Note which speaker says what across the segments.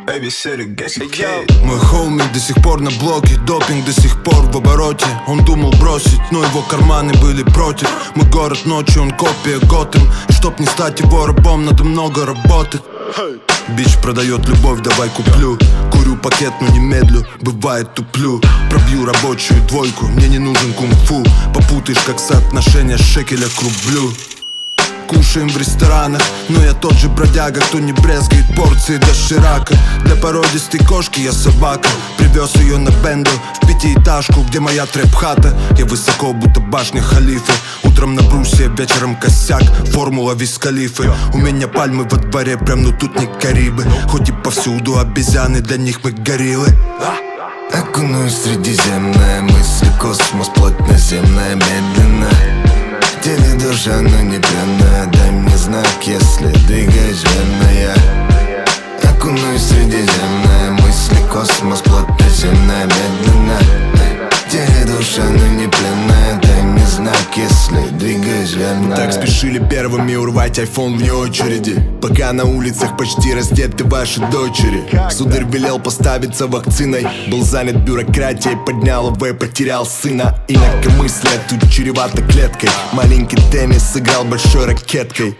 Speaker 1: Мой хоуми до сих пор на блоке, допинг до сих пор в обороте. Он думал бросить, но его карманы были против. Мы город ночью, он копия Готэм. И чтоб не стать его рабом, надо много работать. Бич продает любовь, давай куплю. Курю пакет, но не медлю, бывает туплю. Пробью рабочую двойку, мне не нужен кунг-фу. Попутаешь как соотношение шекеля к рублю. Кушаем в ресторанах, но я тот же бродяга, кто не брезгает порции доширака. Для породистой кошки я собака. Привез ее на бенду в пятиэтажку, где моя трэп-хата. Я высоко, будто башня халифы. Утром на брусе, вечером косяк. Формула Виз-Халифы. У меня пальмы во дворе, прям ну тут не Карибы. Хоть и повсюду обезьяны, для них мы гориллы.
Speaker 2: Окунусь в Средиземное, мысли космос, плоть наземная, медленно. В теле душа, но не пьяная. Дай мне знак, если двигаюсь верно я. Окунусь в Средиземное, мысли космос, плоть наземная, медленно. В теле душа, но не пьяная. Дай мне знак, если двигаюсь верно.
Speaker 3: Так спешили первыми урвать айфон вне очереди, пока на улицах почти раздеты ваши дочери. Сударь велел поставиться вакциной, был занят бюрократией, поднял ОВ, потерял сына. Инакомыслие тут чревато клеткой. Маленький теннис сыграл большой ракеткой.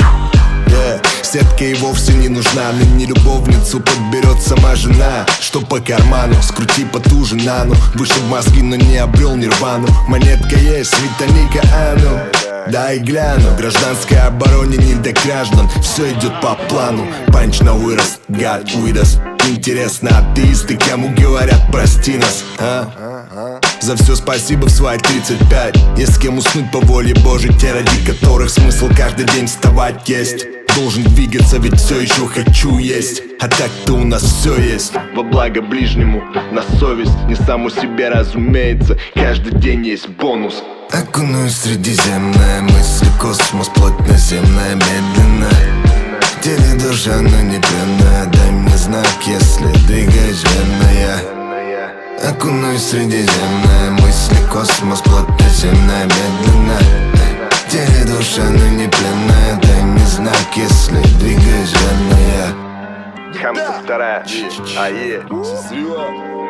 Speaker 3: Сетка и вовсе не нужна, ныне любовницу подберет сама жена. Что по карману, скрути потуже нану. Вышиб мозги, но не обрел нирвану. Монетка есть, Виталика, а ну дай гляну. Гражданской обороне не до граждан, все идет по плану. Панч на вырост, гад выдаст. Интересно, атеисты кому говорят прости нас, а? За все спасибо в свои 35. Есть с кем уснуть по воле Божьей, те, ради которых смысл каждый день вставать есть. Должен двигаться, ведь все еще хочу есть. А так-то у нас все есть во благо ближнему, на совесть, не саму себе, разумеется. Каждый день есть бонус.
Speaker 2: Окунусь в Средиземное, мысли космос, плоть наземная, медленно. В теле душа, но не пьяная. Дай мне знак, если двигаюсь верно я. Окунусь в Средиземное, мысли космос, плоть наземная, медленно. В теле душа, но не пьяная. Дай мне знак, если двигаюсь верно я.
Speaker 3: Хамса вторая, ае.